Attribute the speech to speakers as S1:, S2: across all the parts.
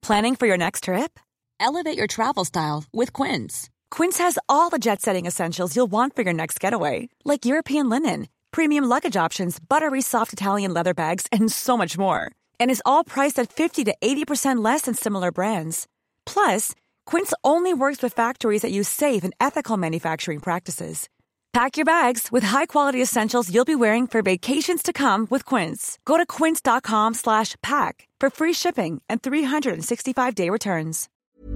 S1: Planning for your next trip?
S2: Elevate your travel style with Quince.
S1: Quince has all the jet-setting essentials you'll want for your next getaway, like European linen, premium luggage options, buttery soft Italian leather bags, and so much more. And is all priced at 50 to 80% less than similar brands. Plus, Quince only works with factories that use safe and ethical manufacturing practices. Pack your bags with high-quality essentials you'll be wearing for vacations to come with Quince. Go to quince.com/pack for free shipping and 365-day returns.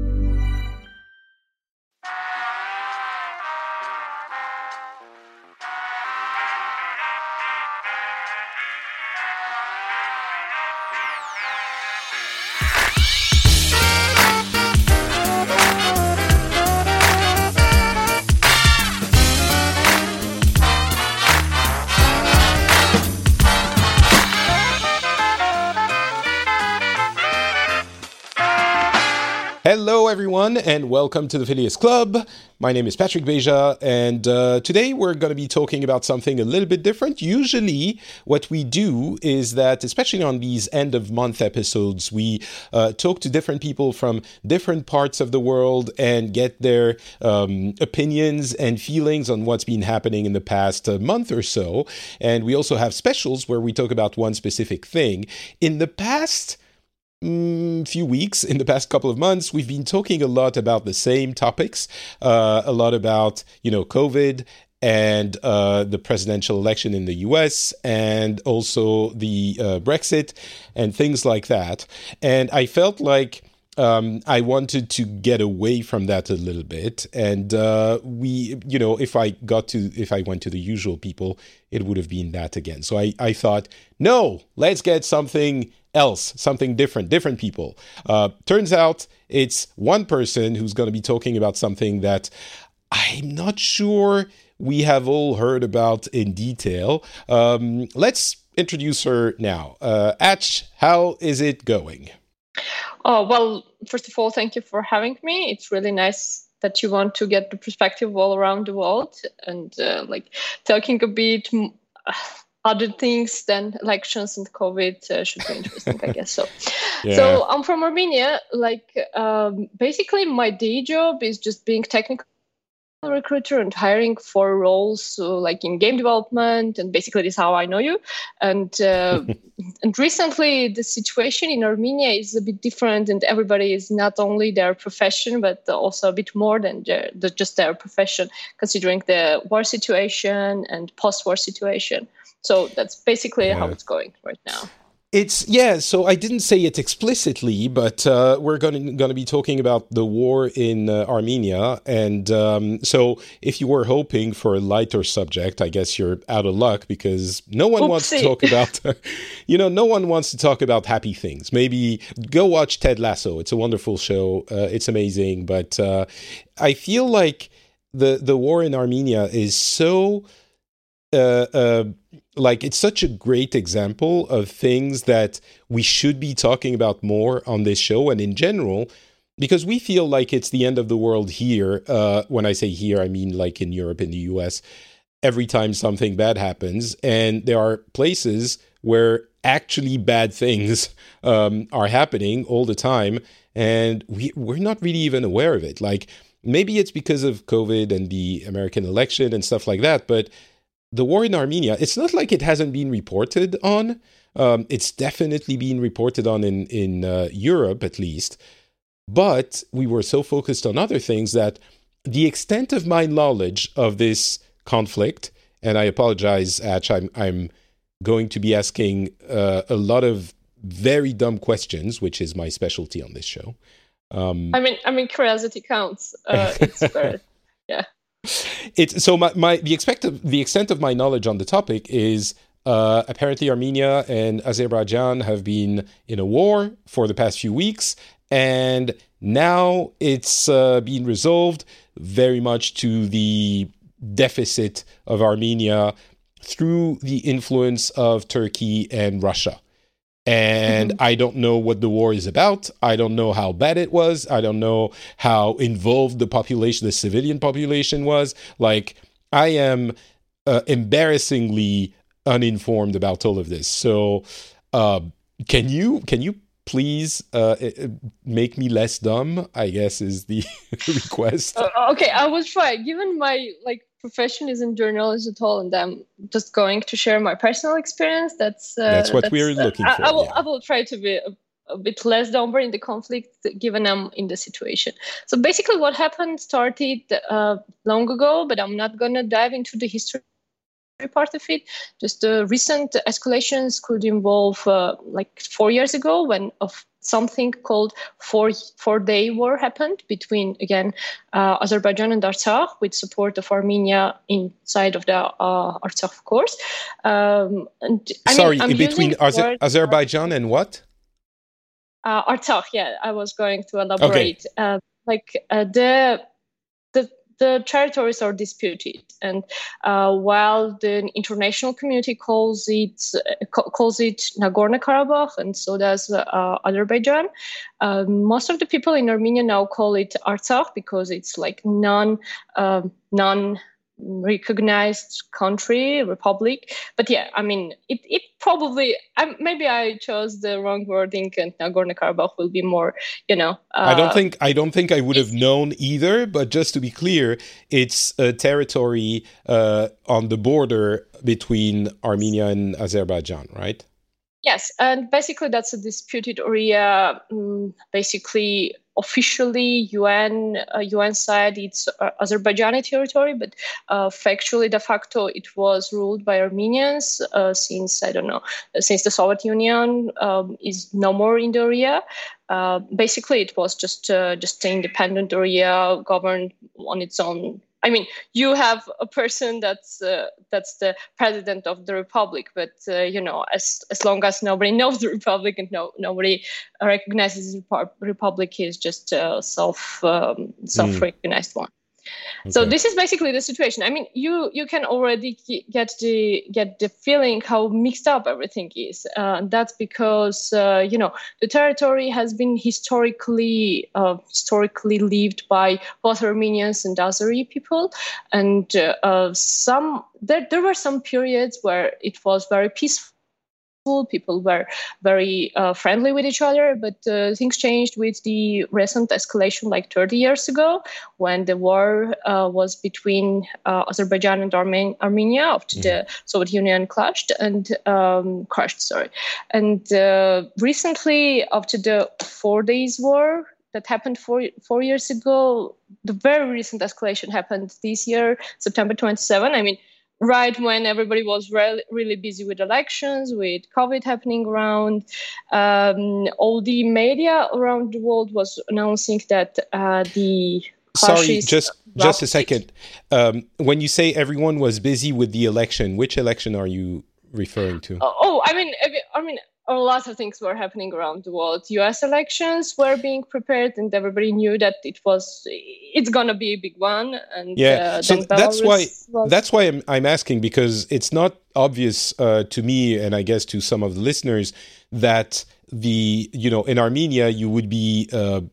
S3: Hello, everyone, and welcome to the Phileas Club. My name is Patrick Beja, and today we're going to be talking about something a little bit different. Usually, what we do is that, especially on these end-of-month episodes, we talk to different people from different parts of the world and get their opinions and feelings on what's been happening in the past month or so. And we also have specials where we talk about one specific thing. In the past few weeks, in the past couple of months, we've been talking a lot about the same topics, a lot about, COVID and the presidential election in the US and also the Brexit and things like that. And I felt like I wanted to get away from that a little bit. And if I went to the usual people, it would have been that again. So I thought, no, let's get something else, something different people. Turns out it's one person who's going to be talking about something that I'm not sure we have all heard about in detail. Let's introduce her now. Ach, how is it going?
S4: Oh, well, first of all, thank you for having me. It's really nice that you want to get the perspective all around the world and talking a bit other things than elections and COVID should be interesting, I guess. So,
S3: yeah.
S4: So I'm from Armenia. Basically, my day job is just being technical recruiter and hiring for roles in game development, and basically this is how I know you. And and recently the situation in Armenia is a bit different, and everybody is not only their profession but also a bit more than just their profession, considering the war situation and post-war situation. So that's basically how it's going right now.
S3: So I didn't say it explicitly, but we're going to be talking about the war in Armenia. And so if you were hoping for a lighter subject, I guess you're out of luck, because no one wants to talk about, no one wants to talk about happy things. Maybe go watch Ted Lasso. It's a wonderful show. It's amazing. But I feel like the war in Armenia is so... it's such a great example of things that we should be talking about more on this show and in general, because we feel like it's the end of the world here. When I say here, I mean like in Europe, in the US, every time something bad happens. And there are places where actually bad things are happening all the time, and we're not really even aware of it. Like, maybe it's because of COVID and the American election and stuff like that, but the war in Armenia, it's not like it hasn't been reported on. It's definitely been reported on in Europe, at least. But we were so focused on other things that the extent of my knowledge of this conflict, and I apologize, Ach, I'm going to be asking a lot of very dumb questions, which is my specialty on this show.
S4: I mean, curiosity counts. It's very, yeah.
S3: The extent of my knowledge on the topic is apparently Armenia and Azerbaijan have been in a war for the past few weeks, and now it's been resolved, very much to the deficit of Armenia through the influence of Turkey and Russia. And I don't know what the war is about. I don't know how bad it was. I don't know how involved the civilian population was. Like, I am embarrassingly uninformed about all of this. So, can you please make me less dumb, I guess, is the request.
S4: Okay, I will try. Given my profession isn't journalism at all, and I'm just going to share my personal experience. That's
S3: what we're looking for.
S4: I will try to be a bit less dumber in the conflict, given I'm in the situation. So basically, what happened started long ago, but I'm not gonna dive into the history part of it. Just the recent escalations could involve 4 years ago when something called four-day war happened between, again, Azerbaijan and Artsakh, with support of Armenia inside of the Artsakh, of course.
S3: Between Azerbaijan and what?
S4: Artsakh, yeah, I was going to elaborate. Okay. The territories are disputed, and while the international community calls it Nagorno-Karabakh, and so does Azerbaijan, most of the people in Armenia now call it Artsakh because it's non-recognized country, republic. But yeah, I mean, it probably, maybe I chose the wrong wording, and Nagorno-Karabakh will be more,
S3: I don't think I would have known either, but just to be clear, it's a territory on the border between Armenia and Azerbaijan, right?
S4: Yes, and basically that's a disputed area. Basically, officially, UN side, it's Azerbaijani territory, but factually, de facto, it was ruled by Armenians since the Soviet Union is no more in the area. Basically, it was just an independent area governed on its own. I mean, you have a person that's the president of the republic, but as long as nobody knows the republic and nobody recognizes the republic, is just a self-recognized one. Okay. So this is basically the situation. I mean, you can already get the feeling how mixed up everything is. That's because the territory has been historically lived by both Armenians and Azeri people, and there were some periods where it was very peaceful. People were very friendly with each other, but things changed with the recent escalation 30 years ago, when the war was between Azerbaijan and Armenia after the Soviet Union crashed. And recently, after the 4 days war that happened 4 years ago, the very recent escalation happened this year, September 27. I mean, right when everybody was really busy with elections, with COVID happening around, all the media around the world was announcing that the
S3: clashes... Sorry, just a second. When you say everyone was busy with the election, which election are you referring to?
S4: I mean, a lot of things were happening around the world. U.S. elections were being prepared, and everybody knew that it's gonna be a big one. And
S3: so that's why I'm asking, because it's not obvious to me, and I guess to some of the listeners, that in Armenia you would be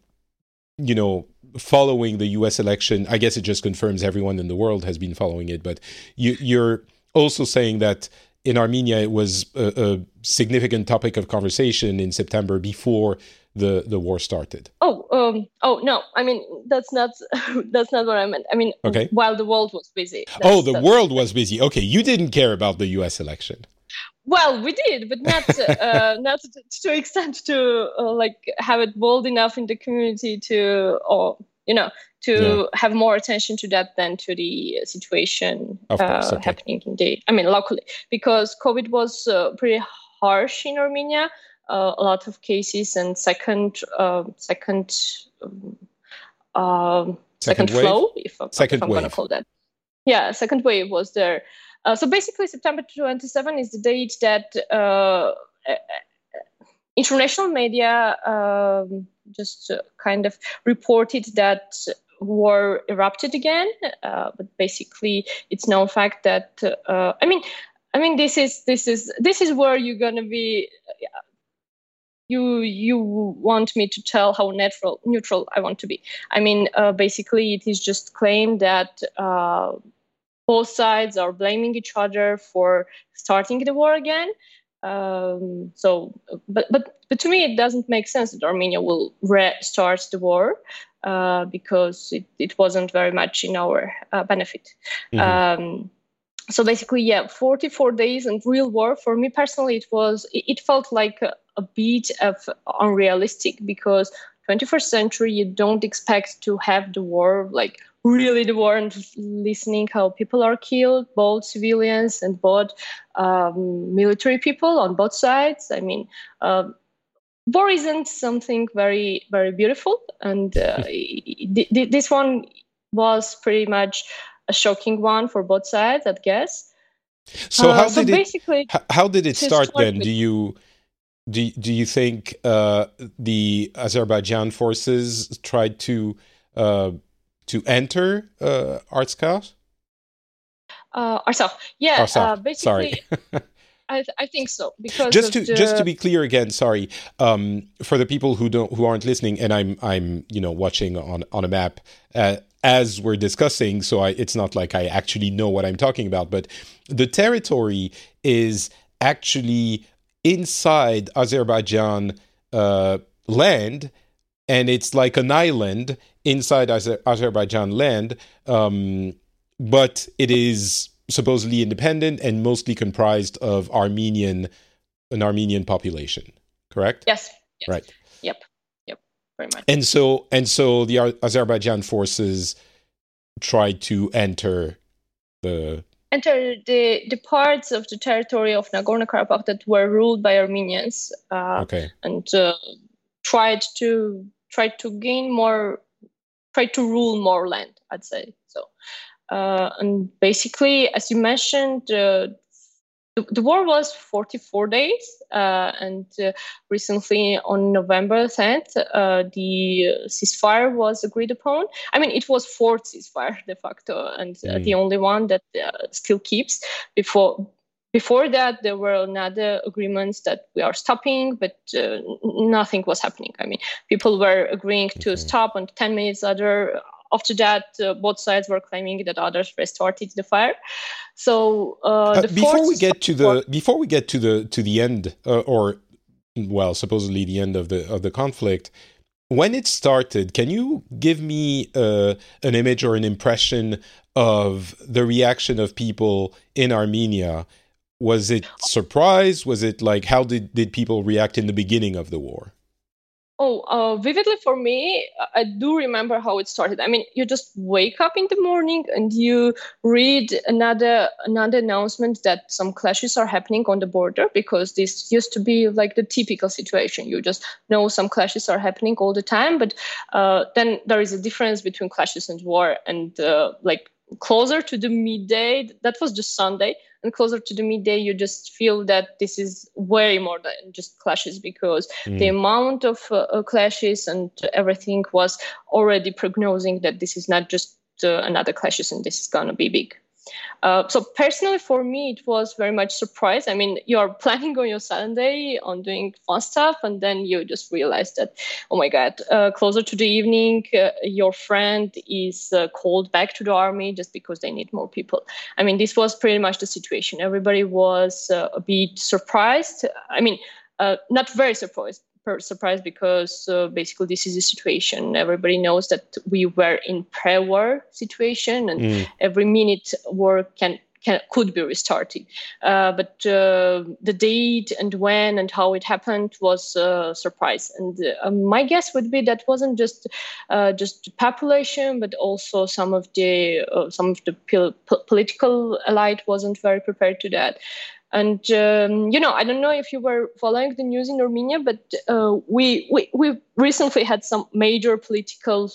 S3: following the U.S. election. I guess it just confirms everyone in the world has been following it, but you're also saying that in Armenia, it was a significant topic of conversation in September before the war started.
S4: No. I mean, that's not what I meant. I mean, okay. While the world was busy.
S3: The world was busy. Okay, you didn't care about the U.S. election.
S4: Well, we did, but not to extent to have it bold enough in the community to have more attention to that than to the situation happening locally, because COVID was pretty harsh in Armenia. A lot of cases, and second flow, if I'm going to call that. Yeah, second wave was there. So basically, September 27 is the date that international media just kind of reported that war erupted again. But basically, it's known fact that this is where you're gonna be. You want me to tell how neutral I want to be. I mean, basically, it is just claimed that both sides are blaming each other for starting the war again. But to me, it doesn't make sense that Armenia will restart the war because it wasn't very much in our benefit. So basically, 44 days and real war. For me personally, it felt like a bit of unrealistic, because 21st century, you don't expect to have the war, like really the war, and listening how people are killed, both civilians and both military people on both sides. I mean, war isn't something very, very beautiful. And this one was pretty much a shocking one for both sides, I guess.
S3: So how did it start then? Do you think the Azerbaijan forces tried to enter Artsakh?
S4: Artsakh, yeah.
S3: Artsakh.
S4: Basically,
S3: Sorry.
S4: I think so, because
S3: just to be clear again, sorry, for the people who aren't listening, and I'm watching on a map as we're discussing, so it's not like I actually know what I'm talking about, but the territory is actually inside Azerbaijan land, and it's like an island inside Azerbaijan land, but it is supposedly independent and mostly comprised of an Armenian population, correct?
S4: Yes.
S3: Right.
S4: Yep, very much.
S3: And so the Azerbaijan forces tried to enter the
S4: parts of the territory of Nagorno-Karabakh that were ruled by Armenians, and tried to rule more land, I'd say so. And basically, as you mentioned, the war was 44 days, and recently on November 10th, the ceasefire was agreed upon. I mean, it was fourth ceasefire de facto, and the only one that still keeps. Before that, there were another agreements that we are stopping, but nothing was happening. I mean, people were agreeing to stop, and 10 minutes later, after that, both sides were claiming that others restarted the fire. So
S3: before we get to the end, supposedly the end of the conflict, when it started, can you give me an image or an impression of the reaction of people in Armenia? Was it surprise? Was it like, how did people react in the beginning of the war?
S4: Vividly for me, I do remember how it started. I mean, you just wake up in the morning and you read another announcement that some clashes are happening on the border, because this used to be like the typical situation. You just know some clashes are happening all the time, but then there is a difference between clashes and war. And like closer to the midday, that was just Sunday, and closer to the midday, you just feel that this is way more than just clashes, because the amount of clashes and everything was already prognosing that this is not just another clashes and this is going to be big. So personally, for me, it was very much surprise. I mean, you're planning on your Sunday on doing fun stuff, and then you just realize that, oh my God, closer to the evening, your friend is called back to the army just because they need more people. I mean, this was pretty much the situation. Everybody was a bit surprised. I mean, not very surprised because basically this is the situation. Everybody knows that we were in pre-war situation, and every minute war could be restarted. But the date and when and how it happened was a surprise. And my guess would be that wasn't just the population, but also some of the political elite wasn't very prepared to that. And, I don't know if you were following the news in Armenia, but we recently had some major political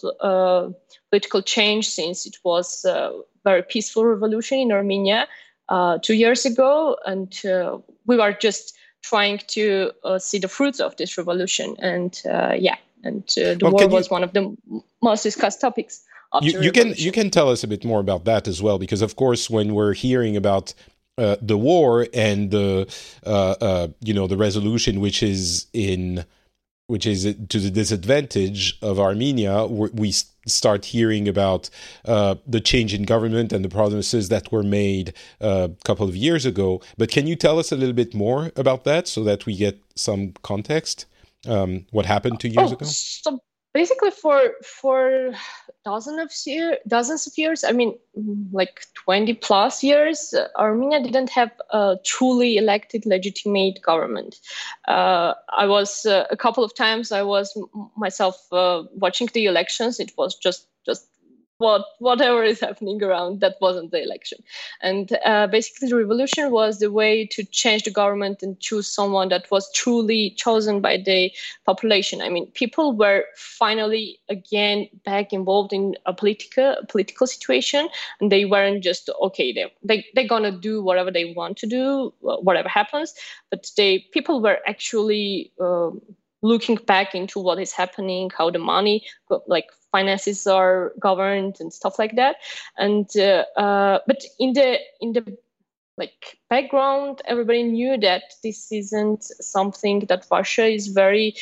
S4: change, since it was a very peaceful revolution in Armenia 2 years ago. And we were just trying to see the fruits of this revolution. And the war was one of the most discussed topics.
S3: You can tell us a bit more about that as well, because, of course, when we're hearing about the war and the resolution, which is in which is to the disadvantage of Armenia. We start hearing about the change in government and the promises that were made a couple of years ago. But can you tell us a little bit more about that so that we get some context? What happened 2 years ago?
S4: So basically, for dozens of years, I mean, like 20 plus years, Armenia didn't have a truly elected, legitimate government. I was a couple of times. I was myself watching the elections. It was just whatever is happening around, that wasn't the election. And basically the revolution was the way to change the government and choose someone that was truly chosen by the population. I mean, people were finally again back involved in a political situation, and they weren't just, okay, they're gonna do whatever they want to do, whatever happens, but people were actually looking back into what is happening, how the money, like finances are governed and stuff like that. And but in the like background, everybody knew that this isn't something that Russia is very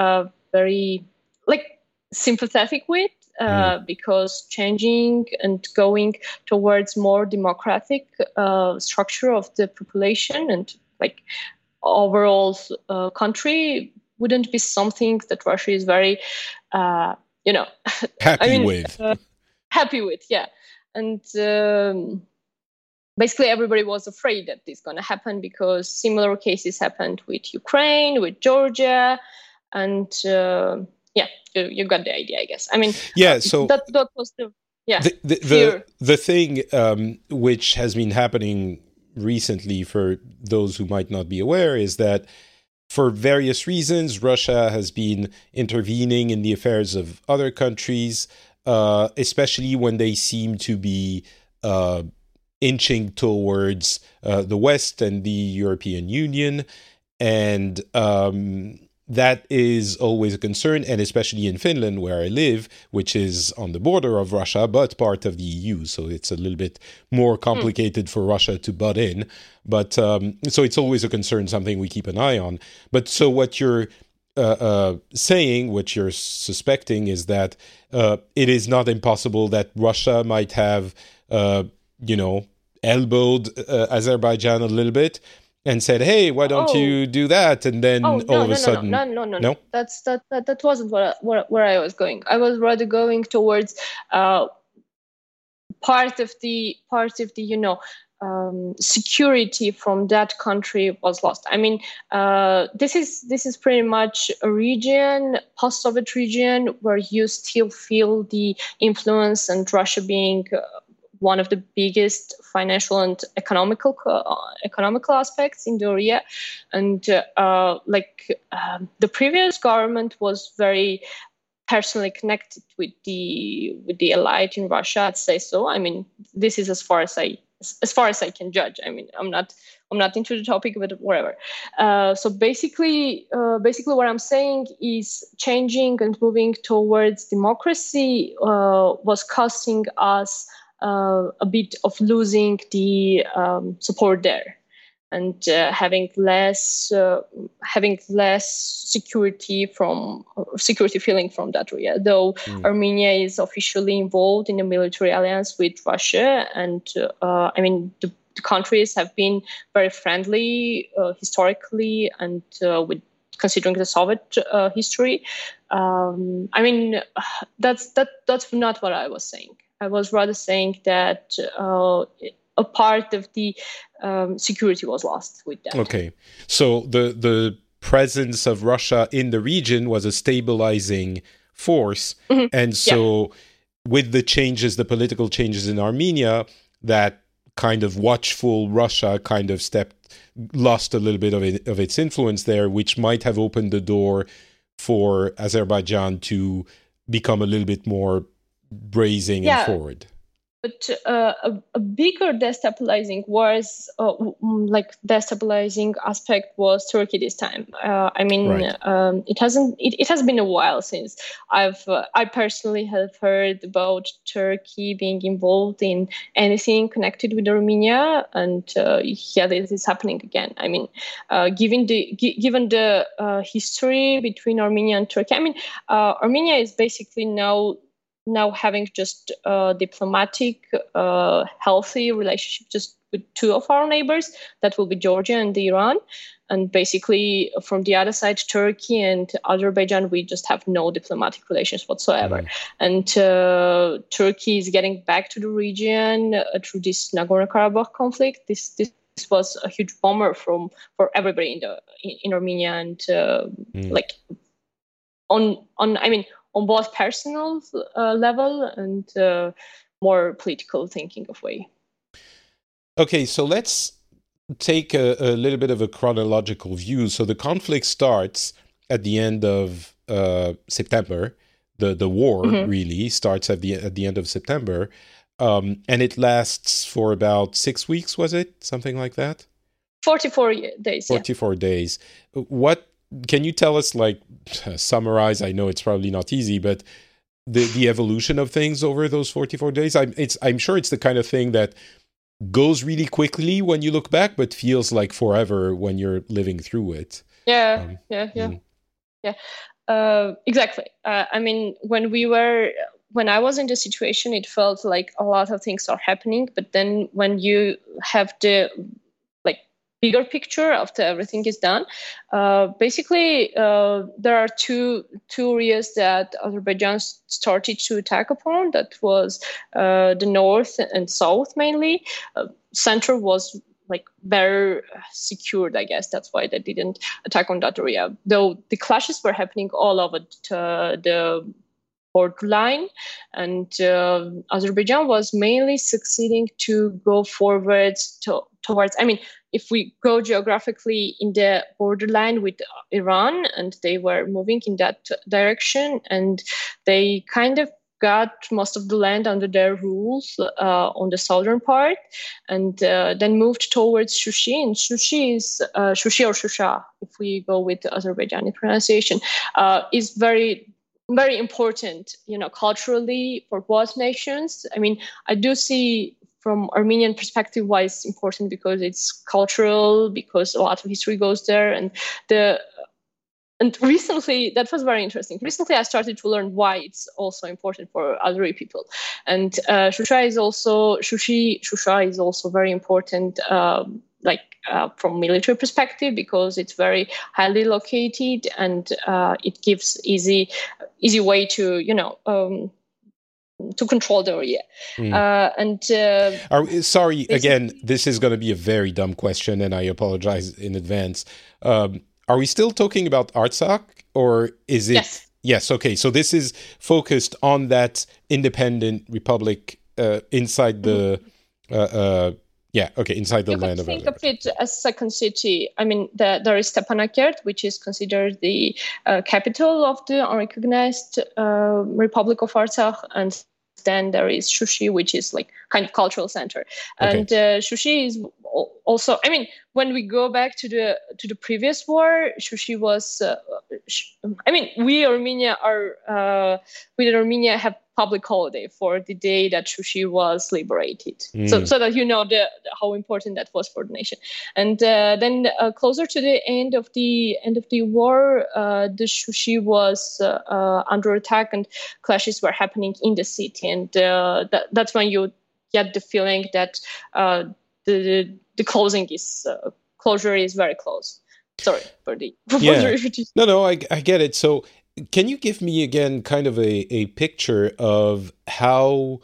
S4: like sympathetic with, because changing and going towards more democratic structure of the population and like overall country wouldn't be something that Russia is very,
S3: happy with.
S4: Happy with, yeah. And basically everybody was afraid that this is going to happen because similar cases happened with Ukraine, with Georgia, and you got the idea, I guess. I mean, so that was
S3: the thing which has been happening recently, for those who might not be aware, is that for various reasons, Russia has been intervening in the affairs of other countries, especially when they seem to be inching towards the West and the European Union. And that is always a concern, and especially in Finland, where I live, which is on the border of Russia, but part of the EU. So it's a little bit more complicated for Russia to butt in. But so it's always a concern, something we keep an eye on. But so what you're saying, what you're suspecting, is that it is not impossible that Russia might have, elbowed Azerbaijan a little bit and said, "Hey, why don't you do that?" And then all of a sudden,
S4: no. That wasn't where I was going. I was rather going towards part of the security from that country was lost. I mean, this is pretty much a region, post-Soviet region, where you still feel the influence, and Russia being one of the biggest financial and economical aspects in the area. And the previous government was very personally connected with the elite in Russia, I'd say so. I mean, this is as far as I can judge. I mean, I'm not into the topic, but whatever. So basically what I'm saying is changing and moving towards democracy was costing us a bit of losing the support there, and having less security feeling from that area. Though Armenia is officially involved in a military alliance with Russia, and the countries have been very friendly historically, and with considering the Soviet history. That's not what I was saying. I was rather saying that a part of the security was lost with that.
S3: Okay. So the presence of Russia in the region was a stabilizing force. Mm-hmm. And so with the political changes in Armenia, that kind of watchful Russia kind of lost a little bit of its influence there, which might have opened the door for Azerbaijan to become a little bit more brazen and forward.
S4: But a bigger destabilizing aspect was Turkey this time.
S3: Right.
S4: It has been a while since I personally have heard about Turkey being involved in anything connected with Armenia, and this is happening again. I mean, given the history between Armenia and Turkey, Armenia is basically now having just a diplomatic, healthy relationship just with two of our neighbors, that will be Georgia and Iran. And basically, from the other side, Turkey and Azerbaijan, we just have no diplomatic relations whatsoever. And Turkey is getting back to the region through this Nagorno-Karabakh conflict. This was a huge bummer for everybody in Armenia, and on both personal level and more political thinking of way.
S3: Okay, so let's take a little bit of a chronological view. So the conflict starts at the end of September. The war really starts at the end of September, and it lasts for about 6 weeks. Was it something like that?
S4: 44 days.
S3: 44 days. What can you tell us? Like, summarize. I know it's probably not easy, but the evolution of things over those 44 days. I'm sure it's the kind of thing that goes really quickly when you look back, but feels like forever when you're living through it.
S4: Exactly. When I was in the situation, it felt like a lot of things are happening, but then when you have the bigger picture after everything is done, basically there are two areas that Azerbaijan started to attack upon. That was the north and south mainly. Center was better secured, I guess. That's why they didn't attack on that area. Though the clashes were happening all over the borderline, and Azerbaijan was mainly succeeding to go forwards towards. If we go geographically in the borderline with Iran, and they were moving in that direction, and they kind of got most of the land under their rules on the southern part, and then moved towards Shushi. And Shushi is Shushi or Shusha, if we go with the Azerbaijani pronunciation, is very, very important, culturally for both nations. I do see from Armenian perspective why it's important, because it's cultural, because a lot of history goes there, and recently, that was very interesting. Recently, I started to learn why it's also important for Azeri people. And Shusha is also very important, from military perspective, because it's very highly located, and it gives easy way to to control the area.
S3: Sorry, again, this is going to be a very dumb question, and I apologize in advance. Are we still talking about Artsakh, or is it? Yes. Okay. So this is focused on that independent republic inside the inside the land of Azerbaijan.
S4: Think of it as second city. There is Stepanakert, which is considered the capital of the unrecognized Republic of Artsakh, and then there is Shushi, which is kind of cultural center. Okay. And Shushi is also, when we go back to the previous war, Shushi was, we Armenia have public holiday for the day that Shushi was liberated. So that how important that was for the nation. And then closer to the end of the war, the Shushi was under attack, and clashes were happening in the city. And that's when you get the feeling that the closure is very close. Sorry for the
S3: No, I get it. So can you give me again kind of a picture of how,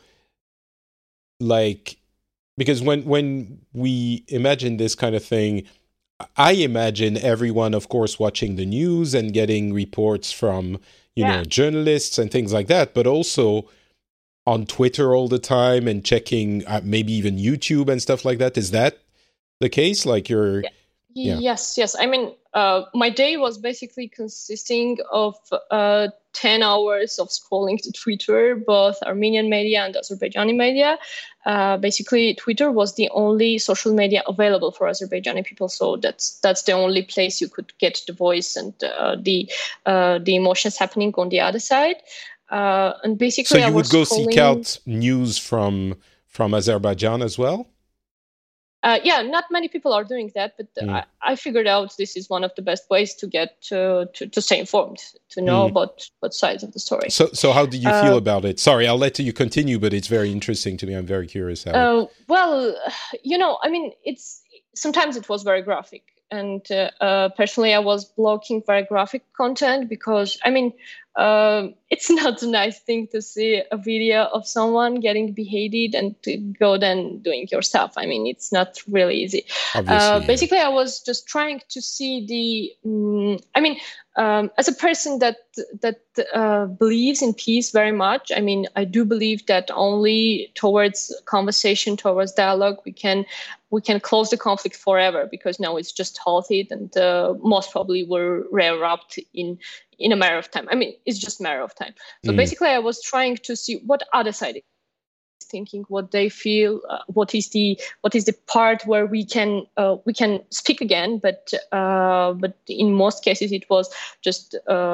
S3: because when we imagine this kind of thing, I imagine everyone, of course, watching the news and getting reports from, journalists and things like that, but also on Twitter all the time and checking maybe even YouTube and stuff like that. Is that the case? Yeah.
S4: Yes. I mean, my day was basically consisting of 10 hours of scrolling to Twitter, both Armenian media and Azerbaijani media. Basically, Twitter was the only social media available for Azerbaijani people, so that's the only place you could get the voice and the emotions happening on the other side. And basically,
S3: so you would go
S4: scrolling...
S3: seek out news from Azerbaijan as well?
S4: Not many people are doing that, but I figured out this is one of the best ways to get to stay informed, to know about both sides of the story.
S3: So how do you feel about it? Sorry, I'll let you continue, but it's very interesting to me. I'm very curious.
S4: Well, I mean, sometimes it was very graphic. And personally, I was blocking very graphic content because, I mean, it's not a nice thing to see a video of someone getting beheaded and to go then doing your stuff. I mean, it's not really easy. Basically, I was just trying to see as a person that believes in peace very much. I mean, I do believe that only towards conversation, towards dialogue, we can close the conflict forever, because now it's just halted and most probably will re-erupt in a matter of time. I mean, it's just a matter of time. So basically, I was trying to see what other side is thinking, what they feel, what is the part where we can speak again. But in most cases, it was just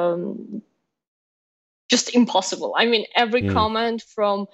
S4: impossible. I mean, every comment from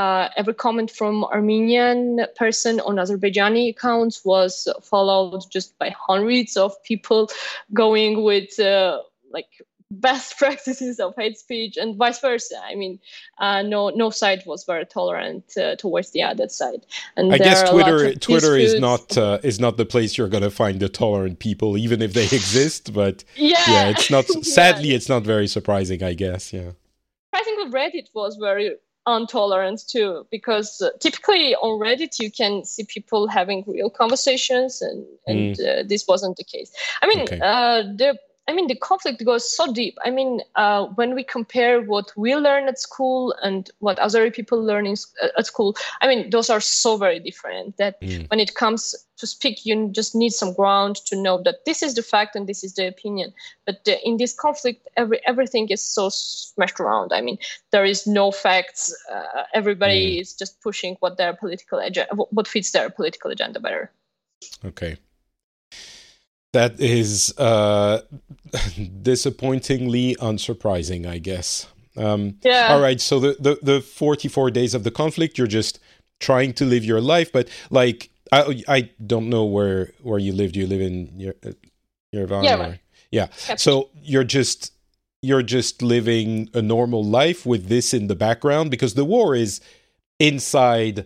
S4: Armenian person on Azerbaijani accounts was followed just by hundreds of people going with best practices of hate speech and vice versa. I mean, no side was very tolerant towards the other side. And
S3: I guess Twitter is not the place you're going to find the tolerant people, even if they exist. But yeah, it's not. Sadly, it's not very surprising, I guess. Yeah.
S4: I think Reddit was very intolerant too, because typically on Reddit you can see people having real conversations, and this wasn't the case. I mean, the conflict goes so deep. I mean, when we compare what we learn at school and what other people learn at school, I mean, those are so very different that when it comes to speak, you just need some ground to know that this is the fact and this is the opinion. But in this conflict, everything is so smashed around. I mean, there is no facts. Everybody is just pushing what fits their political agenda better. Okay.
S3: That is disappointingly unsurprising, I guess. All right, so the 44 days of the conflict, you're just trying to live your life, but like I don't know where you live. Do you live in Yerevan? Yeah. So you're just living a normal life with this in the background, because the war is inside.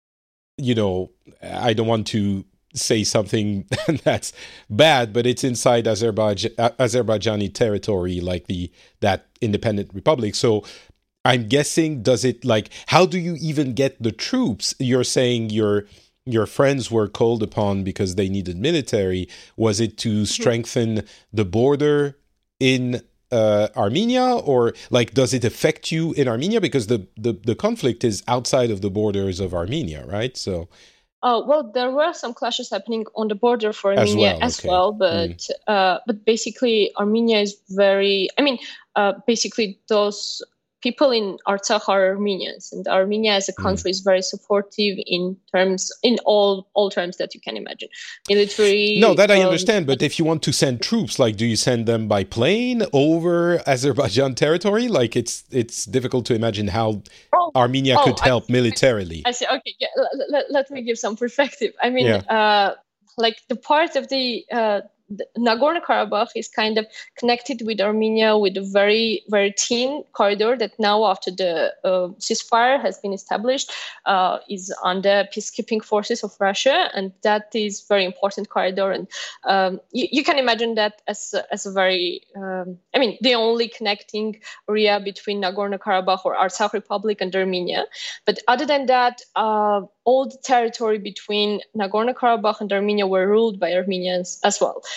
S3: I don't want to say something that's bad, but it's inside Azerbaijani territory, like that independent republic. So I'm guessing, how do you even get the troops? You're saying your friends were called upon because they needed military. Was it to strengthen the border in Armenia, or does it affect you in Armenia? Because the conflict is outside of the borders of Armenia, right? So
S4: well, there were some clashes happening on the border for Armenia as well, but basically Armenia is very. I mean, basically those people in Artsakh are Armenians, and Armenia as a country is very supportive in all terms that you can imagine. Military.
S3: No, that I understand, but if you want to send troops, do you send them by plane over Azerbaijan territory? It's difficult to imagine how Armenia could help militarily.
S4: I see. Okay, yeah. Let me give some perspective. I mean, the part of the Nagorno-Karabakh is kind of connected with Armenia with a very, very thin corridor that now, after the ceasefire has been established, is under peacekeeping forces of Russia, and that is very important corridor. And you can imagine that as a very, the only connecting area between Nagorno-Karabakh or Artsakh Republic and Armenia. But other than that, all the territory between Nagorno-Karabakh and Armenia were ruled by Armenians as well.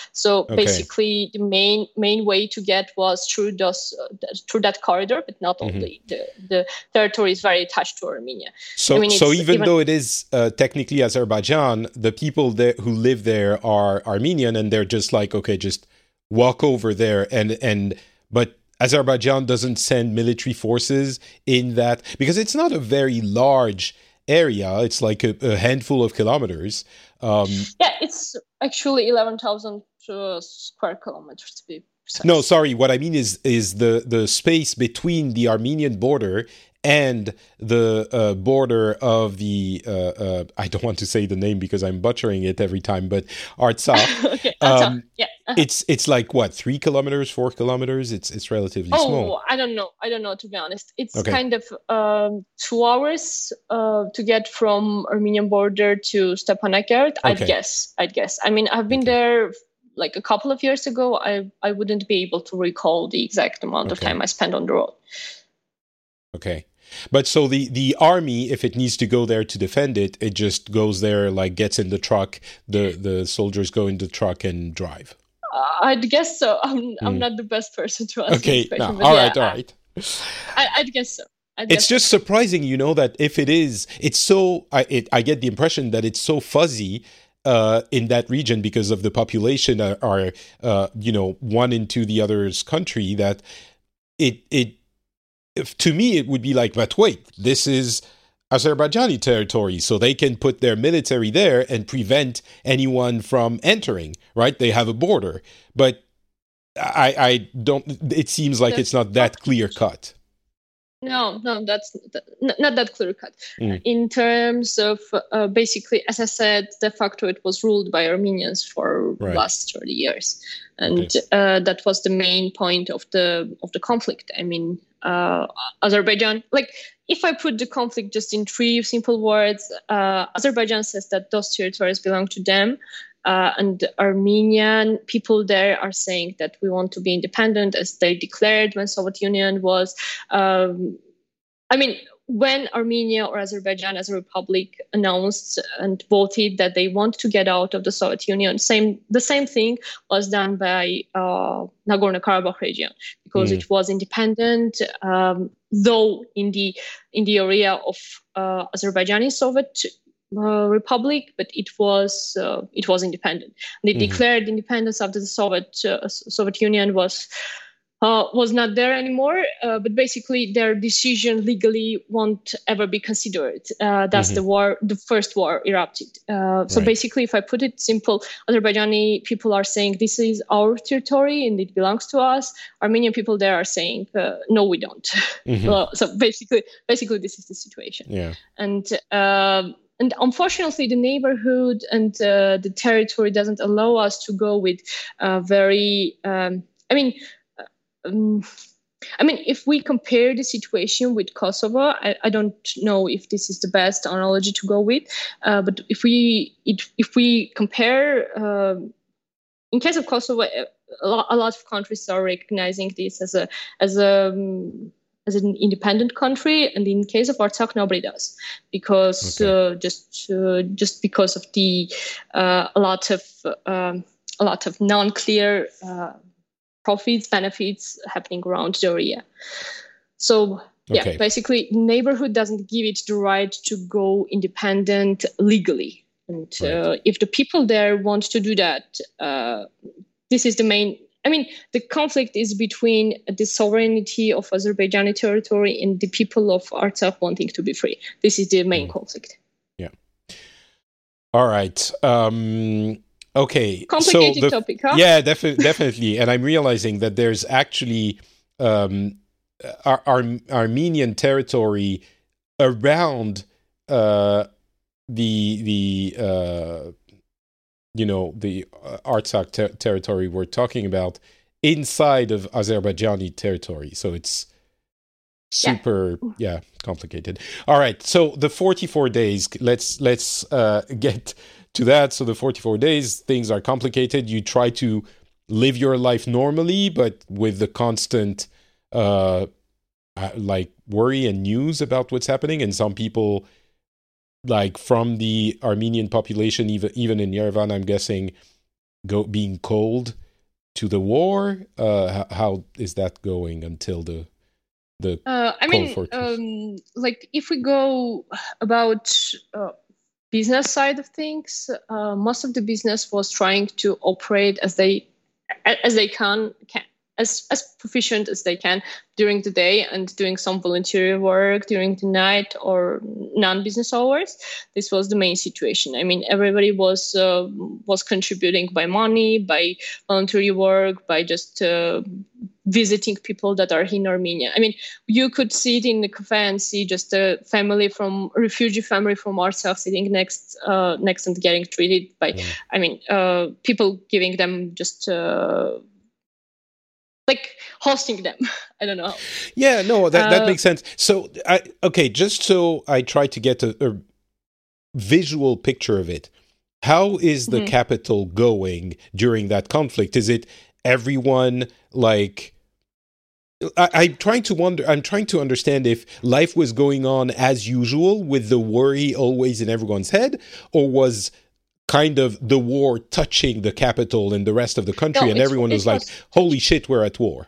S4: So
S3: Okay.
S4: basically, the main way to get was through that corridor, but not only. The territory is very attached to Armenia.
S3: So,
S4: I mean,
S3: so
S4: it's
S3: even though it is technically Azerbaijan, the people there who live there are Armenian, and they're just like, okay, just walk over there, but Azerbaijan doesn't send military forces in that, because it's not a very large area. It's like a handful of kilometers.
S4: It's actually 11,000 square kilometers to be precise.
S3: No, sorry. What I mean is the space between the Armenian border and the border of the I don't want to say the name because I'm butchering it every time, but Artsakh.
S4: Okay, Artsakh. Yeah.
S3: It's like what, 3 kilometers, 4 kilometers? It's relatively small.
S4: I don't know, to be honest. It's
S3: Okay.
S4: kind of 2 hours to get from Armenian border to Stepanakert.
S3: Okay.
S4: I'd guess. I mean, I've been there like a couple of years ago. I wouldn't be able to recall the exact amount of time I spent on the road.
S3: Okay. But so the army, if it needs to go there to defend it, it just goes there, like gets in the truck, the soldiers go in the truck and drive.
S4: I'd guess so. I'm not the best person to answer
S3: Okay,
S4: this question.
S3: no, all right.
S4: I'd guess so.
S3: It's just surprising, that if it is, it's so, I get the impression that it's so fuzzy in that region because of the population are one into the other's country, that to me, it would be like, but wait, this is Azerbaijani territory, so they can put their military there and prevent anyone from entering, right? They have a border. But I don't, it seems like it's not that clear cut.
S4: No, that's not that clear cut. In terms of basically, as I said, de facto it was ruled by Armenians for the last 30 years, and that was the main point of the conflict. I mean, Azerbaijan, like, if I put the conflict just in 3 simple words, Azerbaijan says that those territories belong to them. And Armenian people there are saying that we want to be independent, as they declared when Soviet Union was. When Armenia or Azerbaijan as a republic announced and voted that they want to get out of the Soviet Union, the same thing was done by Nagorno-Karabakh region, because it was independent, though in the area of Azerbaijani Soviet republic, but it was independent. They declared independence after the Soviet Union was not there anymore. But basically, their decision legally won't ever be considered. That's the first war erupted. So basically, if I put it simple, Azerbaijani people are saying this is our territory and it belongs to us. Armenian people there are saying no, we don't. So basically, this is the situation.
S3: Yeah.
S4: And unfortunately, the neighborhood and the territory doesn't allow us to go with very. If we compare the situation with Kosovo, I don't know if this is the best analogy to go with. But if we compare, in case of Kosovo, a lot of countries are recognizing this as an independent country, and in case of Artsakh, nobody does, because just because of the a lot of non-clear benefits happening around the area. So basically, neighborhood doesn't give it the right to go independent legally, and if the people there want to do that, this is the main. The conflict is between the sovereignty of Azerbaijani territory and the people of Artsakh wanting to be free. This is the main conflict.
S3: Yeah. All right. Okay.
S4: Complicated topic, huh?
S3: Yeah, definitely. And I'm realizing that there's actually Armenian territory around the Artsakh territory we're talking about inside of Azerbaijani territory. So it's super complicated. All right. So the 44 days, let's get to that. So the 44 days, things are complicated. You try to live your life normally, but with the constant worry and news about what's happening. And some people, like from the Armenian population, even in Yerevan, I'm guessing, being cold to the war? How is that going until the Cold Fortress?
S4: Like if we go about business side of things, most of the business was trying to operate as they can as proficient as they can during the day, and doing some volunteer work during the night or non-business hours. This was the main situation. I mean, everybody was contributing by money, by voluntary work, by just visiting people that are in Armenia. I mean, you could sit in the cafe and see just a refugee family from Artsakh sitting next and getting treated by, people giving them just like hosting them. I don't know.
S3: Yeah, no, that makes sense. So, just so I try to get a visual picture of it, how is the capital going during that conflict? Is it everyone like... I'm trying to understand if life was going on as usual with the worry always in everyone's head, or was kind of the war touching the capital and the rest of the country, and everyone was like, holy shit, we're at war.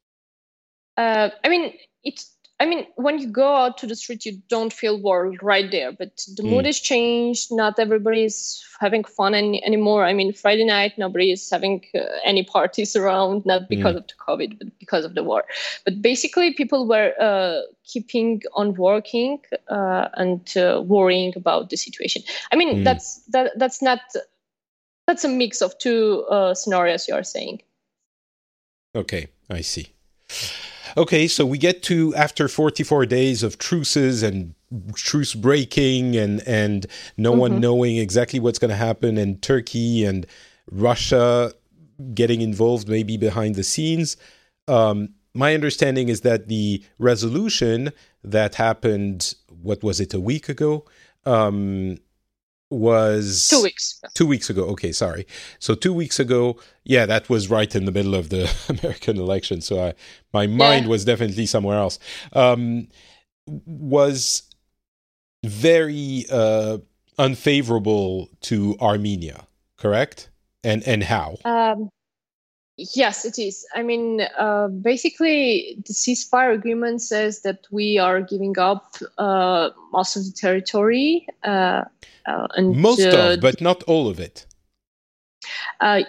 S4: When you go out to the street, you don't feel war right there, but the mood has changed. Not everybody is having fun anymore. I mean, Friday night, nobody is having any parties around, not because of the COVID, but because of the war. But basically, people were keeping on working and worrying about the situation. I mean, that's a mix of two scenarios you are saying.
S3: Okay, I see. Okay, so we get to after 44 days of truces and truce breaking and no one knowing exactly what's going to happen, and Turkey and Russia getting involved maybe behind the scenes. My understanding is that the resolution that happened, what was it, a week ago? Was
S4: 2 weeks.
S3: 2 weeks ago. Okay, sorry. So 2 weeks ago, yeah, that was right in the middle of the American election. So my mind was definitely somewhere else. Was very unfavorable to Armenia, correct? And how?
S4: Yes, it is. I mean, basically, the ceasefire agreement says that we are giving up most of the territory. And
S3: but not all of it.
S4: The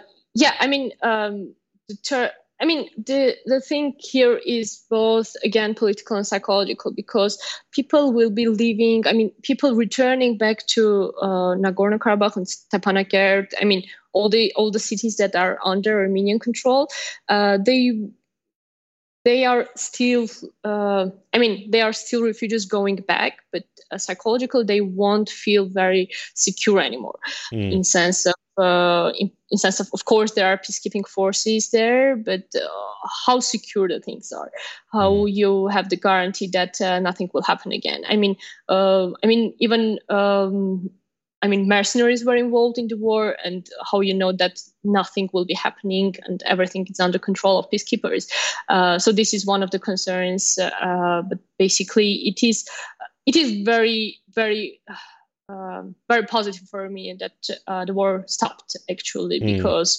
S4: thing here is both, again, political and psychological, because people will be leaving. I mean, people returning back to Nagorno-Karabakh and Stepanakert. I mean, all the cities that are under Armenian control. They are still. They are still refugees going back, but psychologically, they won't feel very secure anymore. In sense of, of course, there are peacekeeping forces there, but how secure the things are, how you have the guarantee that nothing will happen again. Mercenaries were involved in the war, and how you know that nothing will be happening and everything is under control of peacekeepers. So this is one of the concerns. But basically, it is very, very, very positive for me that the war stopped, actually, because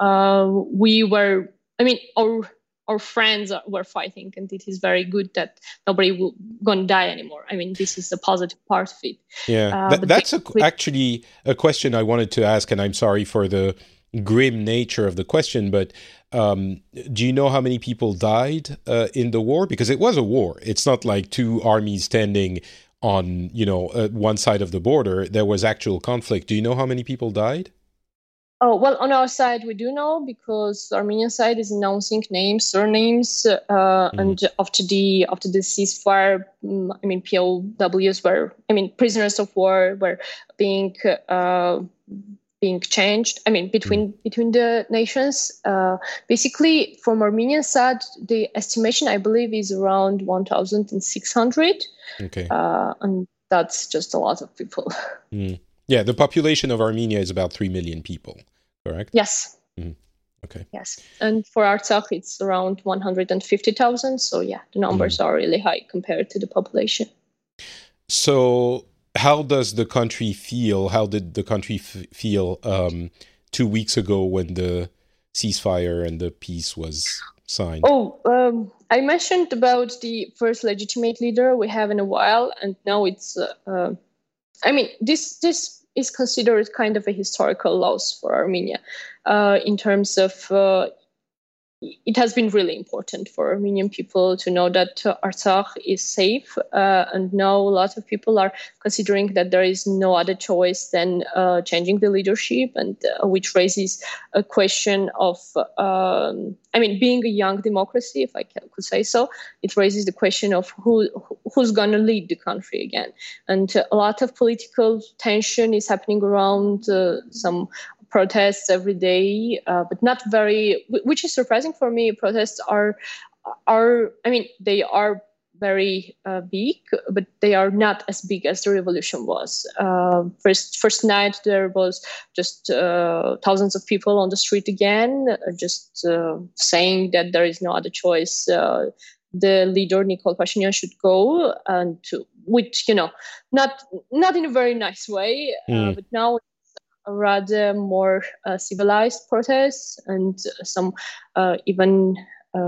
S4: our friends were fighting, and it is very good that nobody will going to die anymore. I mean, this is the positive part of it.
S3: Yeah, that's actually a question I wanted to ask, and I'm sorry for the grim nature of the question, but do you know how many people died in the war? Because it was a war. It's not like two armies standing on, one side of the border. There was actual conflict. Do you know how many people died?
S4: Oh, well, on our side, we do know, because the Armenian side is announcing names, surnames, and after the ceasefire, POWs were, prisoners of war were being changed. Between the nations. Basically, from Armenian side, the estimation, I believe, is around 1,600.
S3: Okay.
S4: And that's just a lot of people.
S3: Yeah, the population of Armenia is about 3 million people, correct?
S4: Yes.
S3: Okay.
S4: Yes. And for Artsakh, it's around 150,000. So, yeah, the numbers are really high compared to the population.
S3: So how does the country feel? How did the country feel 2 weeks ago when the ceasefire and the peace was signed?
S4: I mentioned about the first legitimate leader we have in a while, and now it's. This is considered kind of a historical loss for Armenia, in terms of. It has been really important for Armenian people to know that Artsakh is safe, and now a lot of people are considering that there is no other choice than changing the leadership, and which raises a question of, being a young democracy, if I could say so, it raises the question of who's going to lead the country again. And a lot of political tension is happening around some protests every day, but not very, which is surprising for me. Protests are they are very big, but they are not as big as the revolution was. First night there was just thousands of people on the street again, just saying that there is no other choice. The leader Nikol Pashinyan should go, and which not in a very nice way, but now. Rather more civilized protests, and some even.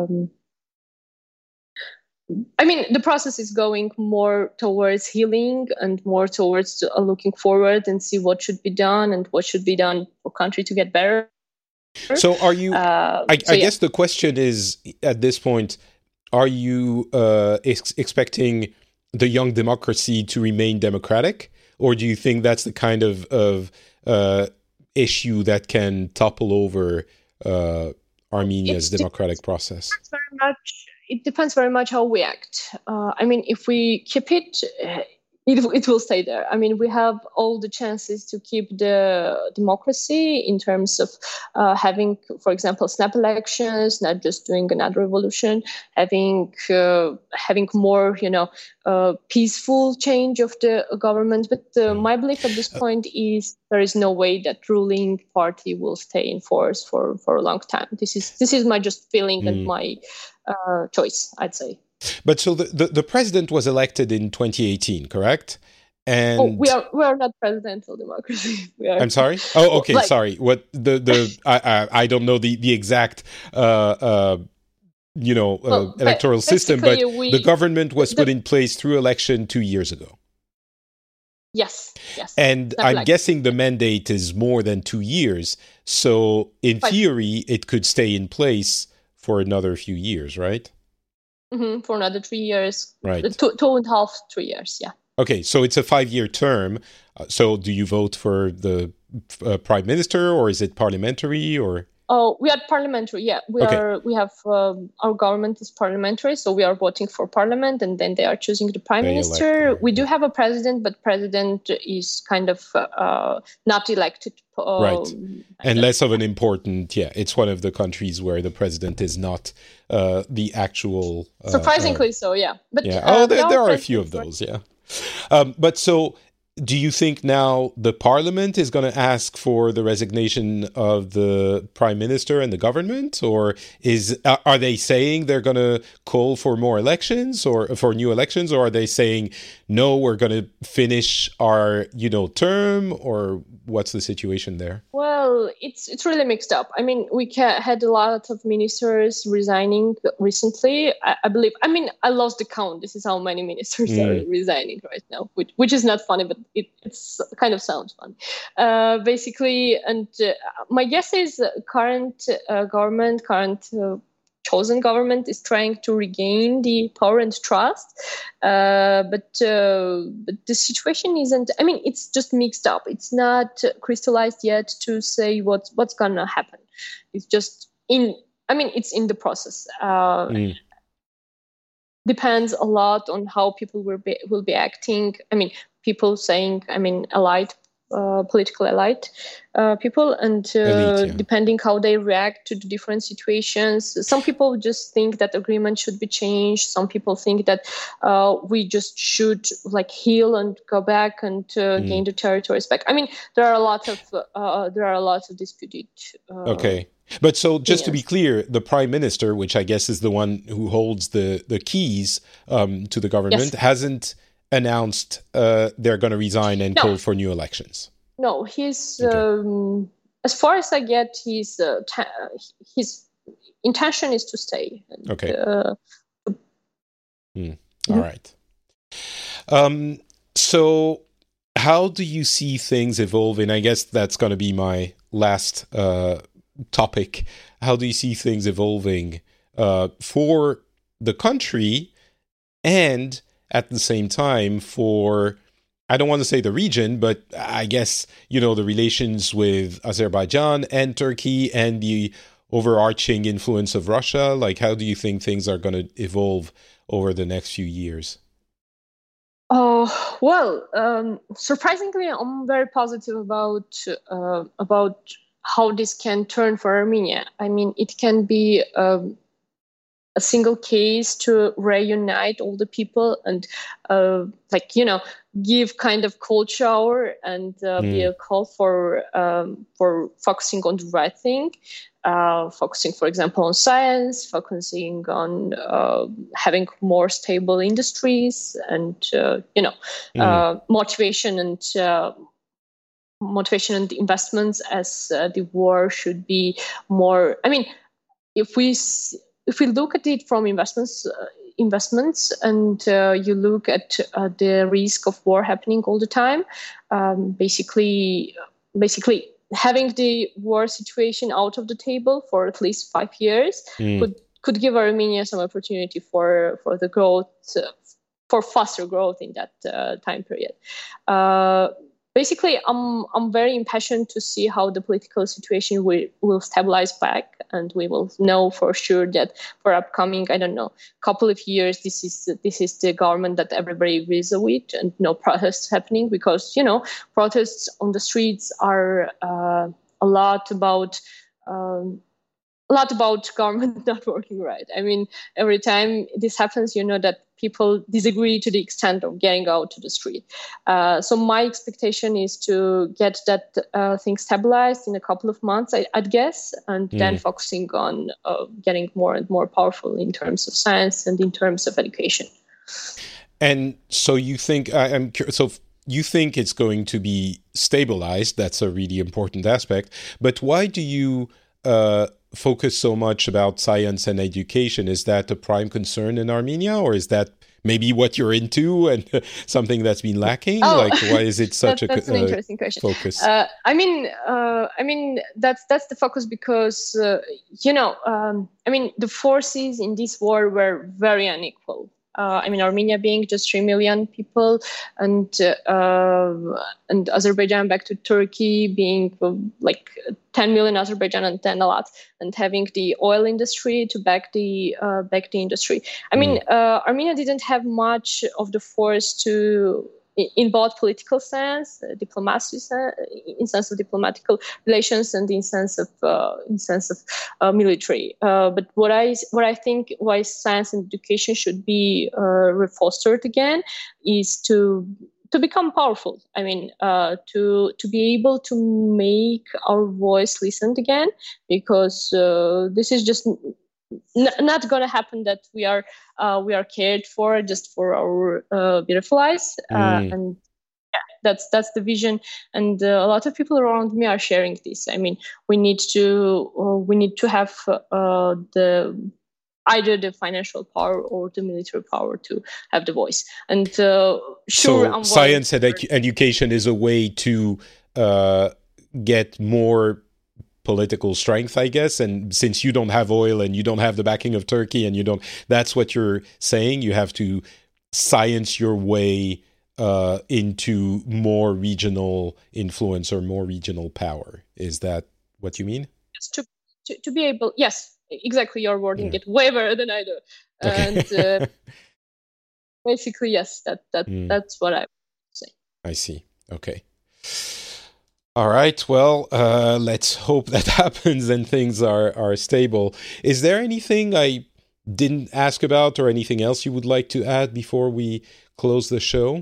S4: The process is going more towards healing and more towards looking forward and see what should be done and what should be done for country to get better.
S3: So, are you? I guess the question is at this point: are you expecting the young democracy to remain democratic, or do you think that's the kind of issue that can topple over Armenia's democratic process?
S4: It depends very much how we act. If we keep it, it will stay there. We have all the chances to keep the democracy in terms of having, for example, snap elections, not just doing another revolution, having more, peaceful change of the government. But my belief at this point is there is no way that ruling party will stay in force for a long time. This is my just feeling and my choice, I'd say.
S3: But so the president was elected in 2018, correct? And
S4: we are not presidential democracy.
S3: I'm sorry. Oh, okay. Sorry. What I don't know the exact electoral system, but the government was put in place through election 2 years ago.
S4: Yes.
S3: And I'm guessing the mandate is more than 2 years. So in theory, it could stay in place for another few years, right?
S4: Mm-hmm, for another 3 years.
S3: Right.
S4: 2.5, 3 years, yeah.
S3: Okay, so it's a 5-year term. So do you vote for the prime minister, or is it parliamentary, or?
S4: Oh, we are parliamentary, yeah. We have our government is parliamentary, so we are voting for parliament, and then they are choosing the prime minister. We do have a president, but president is kind of not elected.
S3: Right, and less of an important, it's one of the countries where the president is not the actual...
S4: surprisingly so, yeah. But
S3: there are a few of those, yeah. But so... do you think now the parliament is going to ask for the resignation of the prime minister and the government, or are they saying they're going to call for more elections or for new elections, or are they saying no, we're going to finish our term, or what's the situation there?
S4: Well, it's really mixed up. We had a lot of ministers resigning recently. I believe. I lost the count. This is how many ministers are resigning right now, which is not funny, but it's kind of sounds fun. Basically, and my guess is current government, chosen government is trying to regain the power and trust, but the situation isn't. It's just mixed up. It's not crystallized yet to say what's gonna happen. It's just it's in the process. Depends a lot on how people will be acting. People saying, political elite people, and depending how they react to the different situations. Some people just think that agreement should be changed. Some people think that we just should heal and go back and gain the territories back. There are a lot of disputed.
S3: Okay. But so just to be clear, the prime minister, which I guess is the one who holds the keys to the government, hasn't announced they're going to resign and call for new elections.
S4: No, he's as far as I get, his intention is to stay. And,
S3: okay. All right. So how do you see things evolving? I guess that's going to be my last topic. How do you see things evolving for the country and at the same time for, I don't want to say the region, but I guess, the relations with Azerbaijan and Turkey and the overarching influence of Russia? Like, how do you think things are going to evolve over the next few years?
S4: Oh, well, surprisingly, I'm very positive about how this can turn for Armenia. I mean, it can be a single case to reunite all the people and, give kind of cold shower and be a call for focusing on the right thing. Focusing, for example, on science, focusing on having more stable industries, and motivation and investments, as the war should be more. I mean, if we look at it from investments, and you look at the risk of war happening all the time, basically having the war situation out of the table for at least 5 years could give Armenia some opportunity for the growth, for faster growth in that time period. Basically, I'm very impatient to see how the political situation will stabilize back, and we will know for sure that for upcoming, I don't know, couple of years, this is the government that everybody agrees with, and no protests happening, because protests on the streets are a lot about government not working right. I mean, every time this happens, that people disagree to the extent of getting out to the street. So my expectation is to get that thing stabilized in a couple of months, I'd guess, and then focusing on getting more and more powerful in terms of science and in terms of education.
S3: And so you think, you think it's going to be stabilized? That's a really important aspect. But why do you focus so much about science and education? Is that a prime concern in Armenia, or is that maybe what you're into and something that's been lacking? Like, why is it such
S4: that's an interesting question.
S3: Focus?
S4: I mean, that's the focus because the forces in this war were very unequal. Armenia being just 3 million people, and Azerbaijan back to Turkey being like 10 million Azerbaijan, and then a lot, and having the oil industry to back the industry. Armenia didn't have much of the force to, in both political sense, diplomacy, in sense of diplomatical relations, and in sense of military. But what I think why science and education should be refostered again is to become powerful. To be able to make our voice listened again, because this is just not going to happen that we are cared for just for our beautiful eyes, and that's the vision, and a lot of people around me are sharing this. We need to have either the financial power or the military power to have the voice. And
S3: so science and education is a way to get more political strength, I guess. And since you don't have oil and you don't have the backing of Turkey, and that's what you're saying, you have to science your way into more regional influence or more regional power. Is that what you mean?
S4: To be able, yes, exactly. You're wording it way better than I do. Okay. And basically, yes, that's what I would say.
S3: I see. Okay. All right. Well, let's hope that happens and things are stable. Is there anything I didn't ask about, or anything else you would like to add before we close the show?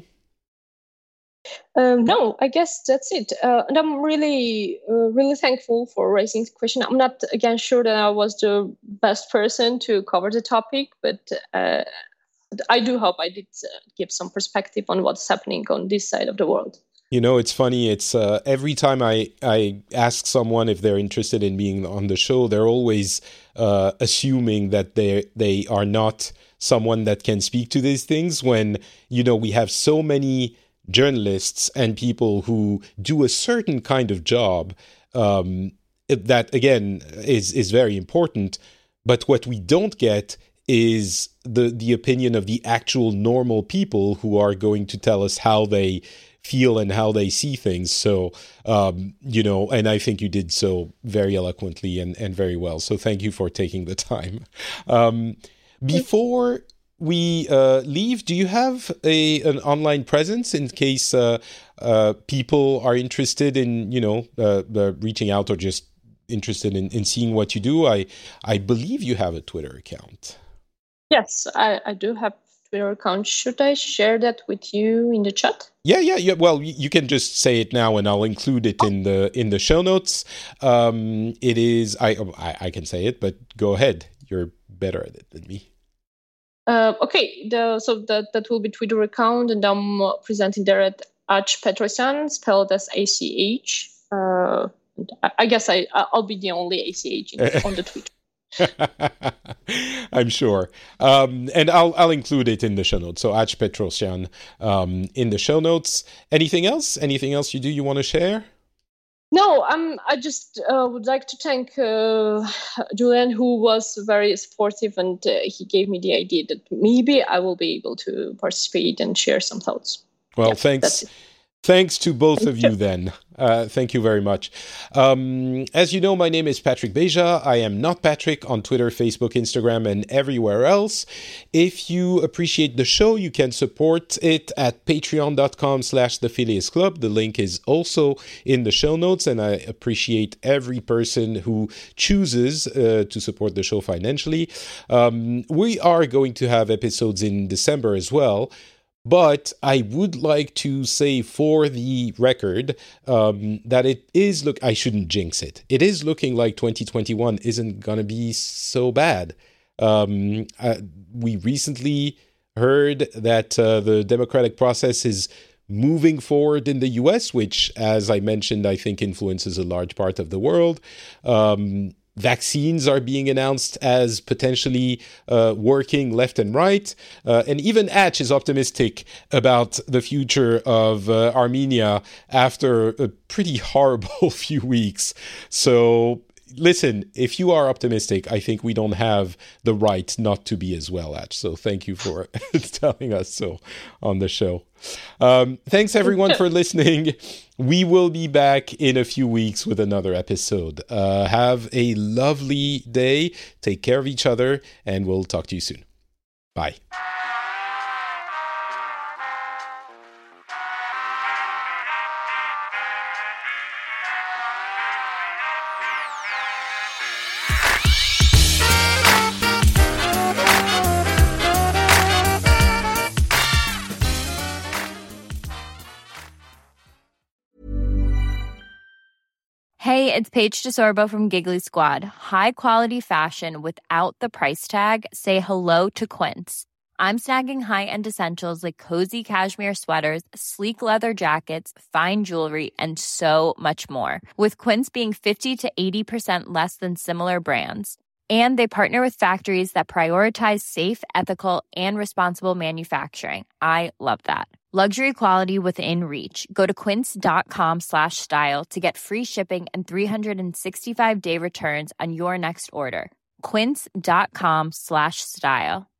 S4: No, I guess that's it. And I'm really thankful for raising the question. I'm not, again, sure that I was the best person to cover the topic, but I do hope I did give some perspective on what's happening on this side of the world.
S3: You know, it's funny. It's every time I ask someone if they're interested in being on the show, they're always assuming that they are not someone that can speak to these things. When, you know, we have so many journalists and people who do a certain kind of job that, again, is very important. But what we don't get is the opinion of the actual normal people who are going to tell us how they feel and how they see things. So, you know, and I think you did so very eloquently and very well. So thank you for taking the time. Before we leave, do you have an online presence in case people are interested in, you know, reaching out or just interested in seeing what you do? I believe you have a Twitter account.
S4: Yes, I do have Twitter account. Should I share that with you in the chat?
S3: Yeah. Well, you can just say it now, and I'll include it in the show notes. It is I can say it, but go ahead. You're better at it than me.
S4: Okay. So that will be Twitter account, and I'm presenting there at Ach Petrosyan, spelled as ACH. I guess I'll be the only ACH on the Twitter.
S3: I'm sure. And I'll include it in the show notes. So Ach Petrosyan in the show notes. Anything else? Anything else you want to share?
S4: No, I just would like to thank Julian, who was very supportive, and he gave me the idea that maybe I will be able to participate and share some thoughts.
S3: Well, thanks. Thanks to both of you then. Thank you very much. As you know, my name is Patrick Beja. I am Not Patrick on Twitter, Facebook, Instagram, and everywhere else. If you appreciate the show, you can support it at patreon.com/The Phileas Club. The link is also in the show notes, and I appreciate every person who chooses to support the show financially. We are going to have episodes in December as well. But I would like to say for the record that it is, I shouldn't jinx it. It is looking like 2021 isn't going to be so bad. We recently heard that the democratic process is moving forward in the US, which, as I mentioned, I think influences a large part of the world. Vaccines are being announced as potentially working left and right. And even Ach is optimistic about the future of Armenia after a pretty horrible few weeks. So listen, if you are optimistic, I think we don't have the right not to be as well, Ach. So thank you for telling us so on the show. Thanks everyone for listening. We will be back in a few weeks with another episode. Have a lovely day. Take care of each other, and we'll talk to you soon. Bye.
S5: Hey, it's Paige DeSorbo from Giggly Squad. High quality fashion without the price tag. Say hello to Quince. I'm snagging high-end essentials like cozy cashmere sweaters, sleek leather jackets, fine jewelry, and so much more. With Quince being 50 to 80% less than similar brands. And they partner with factories that prioritize safe, ethical, and responsible manufacturing. I love that. Luxury quality within reach. Go to quince.com/style to get free shipping and 365-day returns on your next order. Quince.com/style.